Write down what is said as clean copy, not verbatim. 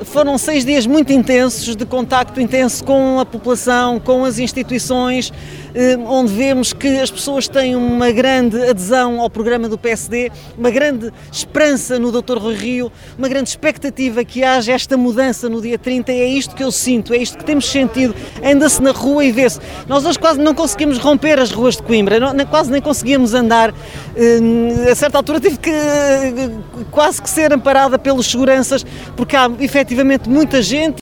Foram 6 dias muito intensos, de contacto intenso com a população, com as instituições, onde vemos que as pessoas têm uma grande adesão ao programa do PSD, uma grande esperança no Dr. Rui Rio, uma grande expectativa que haja esta mudança no dia 30, e é isto que eu sinto, é isto que temos sentido. Anda-se na rua e vê-se. Nós hoje quase não conseguimos romper as ruas de Coimbra, quase nem conseguíamos andar. A certa altura tive que quase que ser amparada pelos seguranças, porque há efetivamente muita gente.